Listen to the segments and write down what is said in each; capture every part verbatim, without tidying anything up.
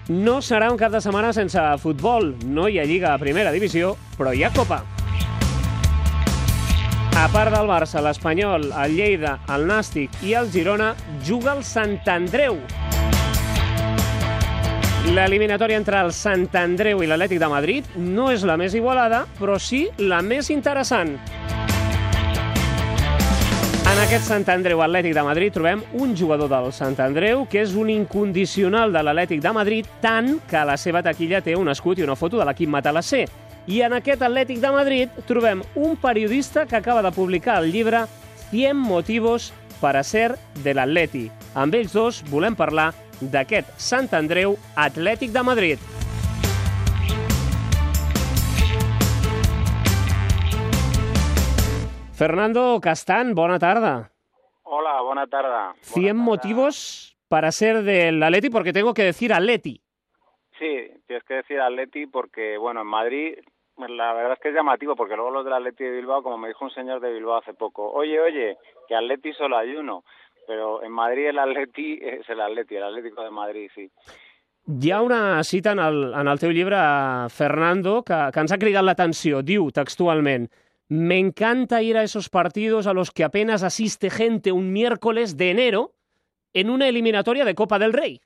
No serà un cap de setmana sense futbol. No hi ha Lliga a primera divisió, però hi ha Copa. A part del Barça, l'Espanyol, el Lleida, el Nàstic i el Girona, juga el Sant Andreu. L'eliminatòria entre el Sant Andreu i l'Atlètic de Madrid no és la més igualada, però sí la més interessant. En aquest Sant Andreu Atlètic de Madrid trobem un jugador del Sant Andreu que és un incondicional de l'Atlètic de Madrid, tant que a la seva taquilla té un escut i una foto de l'equip Matalassé. I en aquest Atlètic de Madrid trobem un periodista que acaba de publicar el llibre cien motivos para ser del Atleti. Amb ells dos volem parlar d'aquest Sant Andreu Atlètic de Madrid. Fernando Castán, bona tarda. Hola, buena tarde. cien motivos para ser del Atleti, porque tengo que decir Atleti. Sí, tienes que decir Atleti porque, bueno, en Madrid la verdad es que es llamativo, porque luego los del Atleti de Bilbao, como me dijo un señor de Bilbao hace poco, oye, oye, que Atleti solo hay uno, pero en Madrid el Atleti és el Atleti, el Atlético de Madrid, sí. Hi ha una cita en el, en el teu llibre, Fernando, que, que ens ha cridat l'atenció. Diu textualment: me encanta ir a esos partidos a los que apenas asiste gente un miércoles de enero en una eliminatoria de Copa del Rey.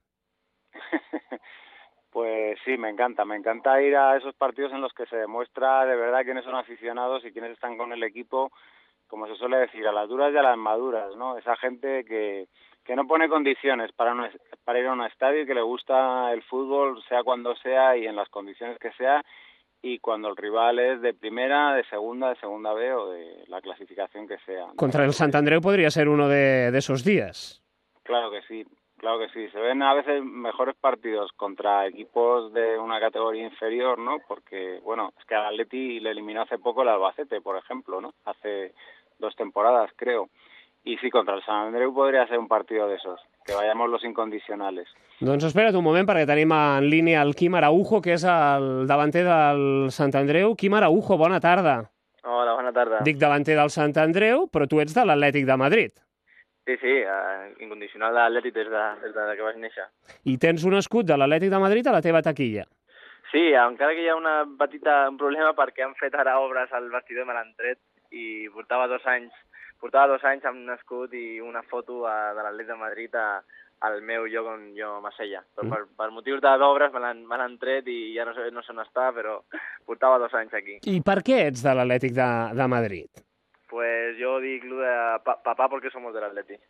Pues sí, me encanta, me encanta ir a esos partidos en los que se demuestra de verdad quiénes son aficionados y quiénes están con el equipo, como se suele decir, a las duras y a las maduras, ¿no? Esa gente que, que no pone condiciones para, un, para ir a un estadio y que le gusta el fútbol, sea cuando sea y en las condiciones que sea, y cuando el rival es de primera, de segunda, de segunda B o de la clasificación que sea, ¿no? Contra el Sant Andreu podría ser uno de, de esos días. Claro que sí, claro que sí. Se ven a veces mejores partidos contra equipos de una categoría inferior, ¿no? Porque, bueno, es que al Atleti le eliminó hace poco el Albacete, por ejemplo, ¿no? Hace dos temporadas, creo. Y sí, contra el Sant Andreu podria ser un partido de esos, que vayamos los incondicionales. Doncs espera't un moment, perquè tenim en línia el Quim Araujo, que és el davanter del Sant Andreu. Quim Araujo, bona tarda. Hola, bona tarda. Dic davanter del Sant Andreu, però tu ets de l'Atlètic de Madrid. Sí, sí, uh, incondicional de l'Atlètic des, de, des de que vaig néixer. I tens un escut de l'Atlètic de Madrid a la teva taquilla. Sí, encara que hi ha una petita, un problema perquè han fet ara obres al vestidor i me l'han tret i portava dos anys portava dos anys amb un escut i una foto a, de l'Atlètic de Madrid a, al meu lloc on jo m'asseia. Però mm. per, per motius d'obres me l'han tret i ja no sé, no sé on està, però portava dos anys aquí. I per què ets de l'Atlètic de, de Madrid? Pues jo dic lo de pa, papà perquè som de l'Atlètic.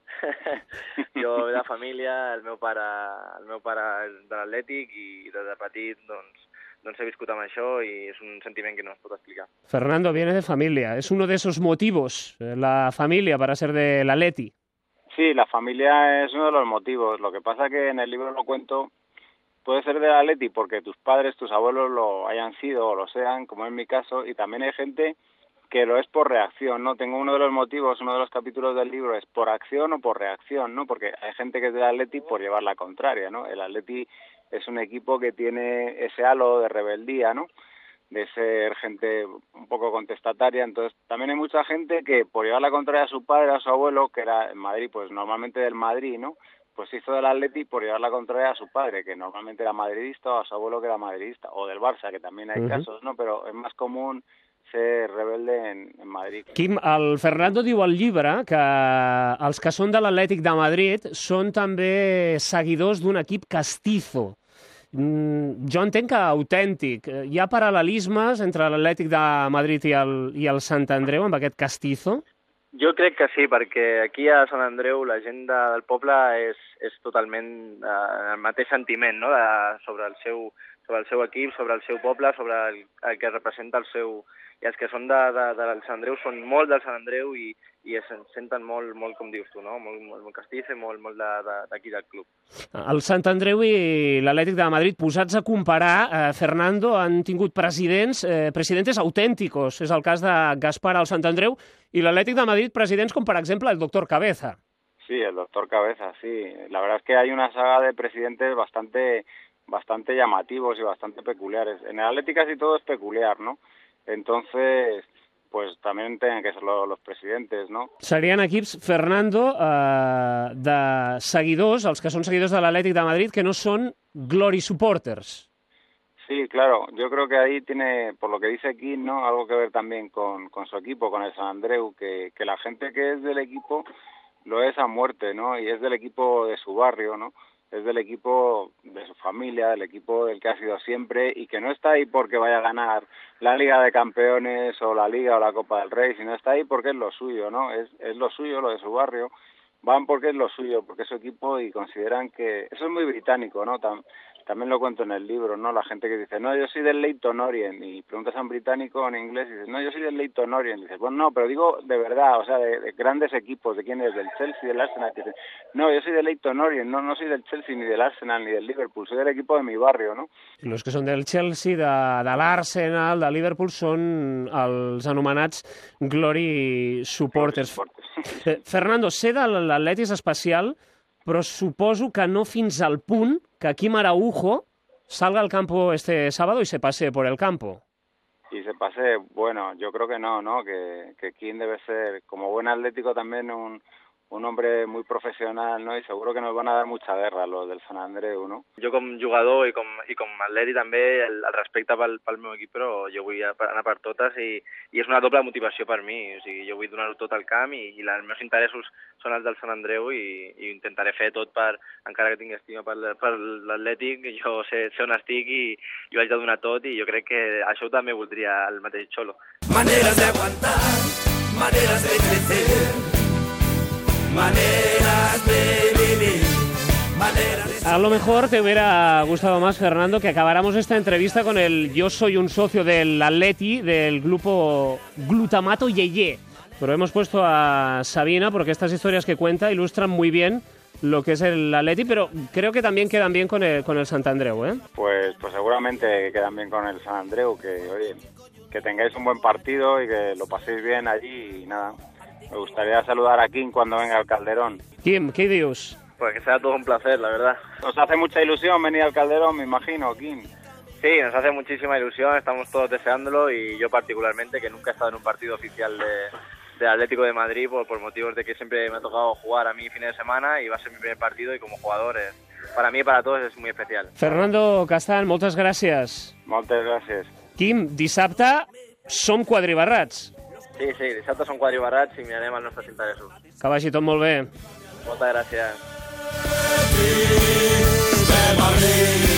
Jo de família, el meu pare, el meu pare és de l'Atlètic i des de petit doncs, doncs he viscut amb això i és un sentiment que no es pot explicar. Fernando viene de familia, es uno de esos motivos, la familia para ser de l'Atleti. Sí, la familia es uno de los motivos. Lo que pasa que en el libro lo cuento, puede ser del Atleti porque tus padres, tus abuelos lo hayan sido o lo sean, como en mi caso, y también hay gente que lo es por reacción, ¿no? Tengo uno de los motivos, uno de los capítulos del libro es por acción o por reacción, ¿no? Porque hay gente que es del Atleti por llevar la contraria, ¿no? El Atleti es un equipo que tiene ese halo de rebeldía, ¿no? De ser gente un poco contestataria. Entonces, también hay mucha gente que por llevar la contraria a su padre, a su abuelo, que era en Madrid, pues normalmente del Madrid, ¿no? Pues se hizo del Atleti por llevar la contraria a su padre, que normalmente era madridista, o a su abuelo que era madridista, o del Barça, que también hay uh-huh. casos, ¿no? Pero es más común ser rebelde en, en Madrid. Quim, el Fernando diu al llibre que els que són de l'Atlètic de Madrid són també seguidors d'un equip castizo. Mm, jo entenc que autèntic. Hi ha paral·lelismes entre l'Atlètic de Madrid i el, i el Sant Andreu amb aquest castizo? Jo crec que sí, perquè aquí a Sant Andreu la gent de, del poble és, és totalment eh, el mateix sentiment, no? de, sobre, el seu, sobre el seu equip, sobre el seu poble, sobre el, el que representa el seu... I els que són de, de, de Sant Andreu són molt del Sant Andreu i, i es senten molt, molt, com dius tu, no? molt, molt, molt castizo i molt, molt d'aquí de, de, del club. El Sant Andreu i l'Atlètic de Madrid, posats a comparar, eh, Fernando, han tingut presidents, eh, presidentes autènticos. És el cas de Gaspar al Sant Andreu i l'Atlètic de Madrid, presidents com, per exemple, el doctor Cabeza. Sí, el doctor Cabeza, sí. La verdad es que hay una saga de presidentes bastante, bastante llamativos y bastante peculiares. En el Atlètic casi todo es peculiar, ¿no? Entonces, pues también tienen que ser lo, los presidentes, ¿no? Serien equips, Fernando, eh, de seguidors, els que són seguidors de l'Atlètic de Madrid, que no són glory supporters. Sí, claro, yo creo que ahí tiene, por lo que dice aquí, ¿no?, algo que ver también con, con su equipo, con el San Andreu, que, que la gente que es del equipo lo es a muerte, ¿no? Y es del equipo de su barrio, ¿no? Es del equipo de su familia, del equipo del que ha sido siempre y que no está ahí porque vaya a ganar la Liga de Campeones o la Liga o la Copa del Rey, sino está ahí porque es lo suyo, ¿no? Es, es lo suyo, lo de su barrio. Van porque es lo suyo, porque es su equipo y consideran que... Eso es muy británico, ¿no? Tam, también lo cuento en el libro, ¿no? La gente que dice, no, yo soy del Leyton Orient, y preguntas a un británico en inglés y dices, no, yo soy del Leyton Orient. Y dices, bueno, no, pero digo de verdad, o sea, de, de grandes equipos, ¿de quién es? Del Chelsea, del Arsenal. Y dices, no, yo soy del Leyton Orient, no, no soy del Chelsea, ni del Arsenal, ni del Liverpool, soy del equipo de mi barrio, ¿no? Los que són del Chelsea, de, de l'Arsenal, de Liverpool, són els anomenats glory supporters. Eh, Fernando, ser de l'Atleti és especial, però suposo que no fins al punt que Quim Araujo salga al campo este sábado y se pase por el campo. Y se pase, bueno, yo creo que no, ¿no? Que, que Quim debe ser, como buen atlético, también un, un hombre muy professional, ¿no? I seguro que nos van a dar mucha guerra los del Sant Andreu, no? Jo com jugador i com, i com atleti també, el, el respecte pel, pel meu equip, però jo vull anar per totes i, i és una doble motivació per mi. O sigui, jo vull donar-ho tot al camp i, i els meus interessos són els del Sant Andreu i, i intentaré fer tot per, encara que tingui estima per, per l'Atlètic, jo sé, sé on estic i, i ho haig de donar tot i jo crec que això també voldria el mateix Xolo. Maneras de aguantar, maneras de crecer, maneras de vivir, maneras de... A lo mejor te hubiera gustado más, Fernando, que acabáramos esta entrevista con el yo soy un socio del Atleti, del grupo Glutamato Yeye. Pero hemos puesto a Sabina porque estas historias que cuenta ilustran muy bien lo que es el Atleti, pero creo que también quedan bien con el, con el Sant Andreu, ¿eh? Pues, pues seguramente quedan bien con el Sant Andreu, que oye, que tengáis un buen partido y que lo paséis bien allí y nada. Me gustaría saludar a Quim cuando venga al Calderón. Quim, ¿qué dios? Pues que sea todo un placer, la verdad. Nos hace mucha ilusión venir al Calderón, me imagino, Quim. Sí, nos hace muchísima ilusión, estamos todos deseándolo y yo particularmente, que nunca he estado en un partido oficial de, de Atlético de Madrid por, por motivos de que siempre me ha tocado jugar a mí fines de semana y va a ser mi primer partido y como jugador es, para mí y para todos es muy especial. Fernando Castan, moltes gràcies. Moltes gràcies. Quim, dissabte som quadribarrats. Sí, sí, dissabte som quadribarrats i mirarem els nostres interessos. Que vagi tot molt bé. Moltes gràcies. Madrid.